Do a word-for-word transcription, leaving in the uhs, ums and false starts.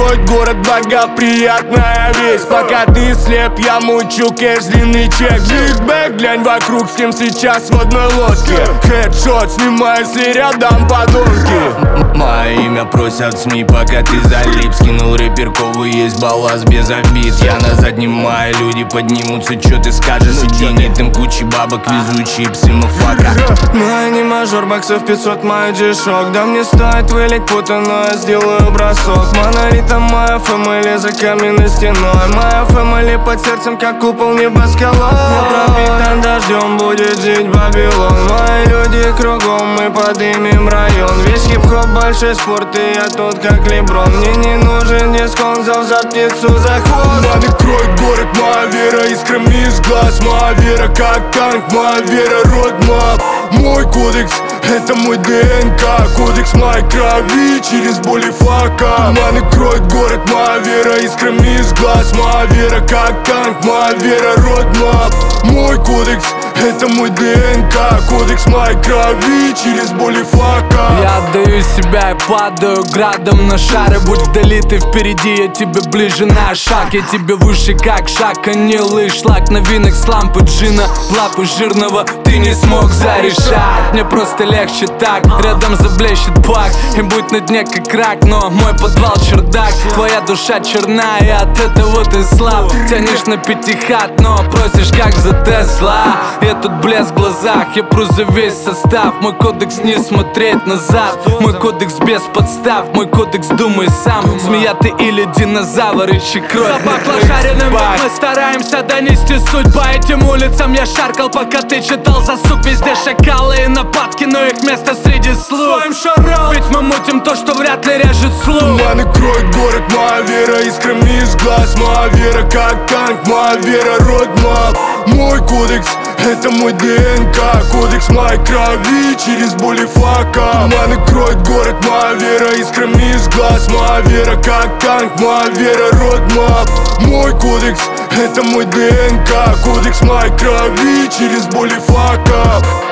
кроет город благоприятная весть. Пока ты слеп, я мучу кэш, длинный чек. Биг бэг, глянь вокруг, с кем сейчас в одной лодке. Хедшот, снимай, если рядом подонки. Мое имя просят СМИ, пока ты залип. Скинул рэперкову, есть балласт без обид. Я на заднем мае, люди поднимутся, чё ты скажешь? И денег им кучи бабок, везучие псы, мафака. Мой не мажор, баксов пятьсот, мой джи-шок. Да мне стоит вылить пута, но я сделаю бросок. Монолитом моя фэмили за каменной стеной. Моя фэмили под сердцем, как купол небоскалов. Не пропитан дождем, будет жить Вавилон. Мои люди кругом, мы подымем район. Весь хип-хоп большой спорт, и я тут как Леброн. Мне не нужен дисконт, зал за птицу за хвост. Маны кроет город, моя вера искрами из глаз. Моя вера как танк, моя вера родмап. Мой кодекс, это мой ДНК. Кодекс моей крови, через боль и фака. Маны кроет город, моя вера искрами из глаз. Моя вера как танк, моя вера родмап. Мой кодекс, это мой ДНК. Кодекс моей крови, через боль и фака. Я отдаю себя и падаю градом на шары. Будь вдали, ты впереди, я тебе ближе на шаг. Я тебе выше как шаг, анил и шлак. Новинок с лампы джина в лапы жирного ты не смог зарешать. Мне просто легче так, рядом заблещет бак. И будь на дне как рак, но мой подвал чердак. Твоя душа черна, и от этого ты слаб. Тянешь на пятихат, но просишь как за Тесла. И тут блеск в глазах, я пру за весь состав. Мой кодекс не смотреть назад. Мой кодекс без подстав, мой кодекс думай сам. Змея ты или динозавр, ищи кровь. Запахло жареным, ведь мы стараемся донести суть. По этим улицам я шаркал, пока ты читал засук. Везде шакалы и нападки, но их место среди слуг. Своим шаром, ведь мы мутим то, что вряд ли режет слух. Маны кроет город, моя вера искрами из глаз. Моя вера как танк, моя вера родмап. Мой кодекс, это мой ДНК. Кодекс моей крови, через боль и фака. Маны кроет город, моя вера искрами из глаз. Моя вера как танк, моя вера родмап. Мой кодекс, это мой ДНК. Кодекс моей крови, через боль и фака.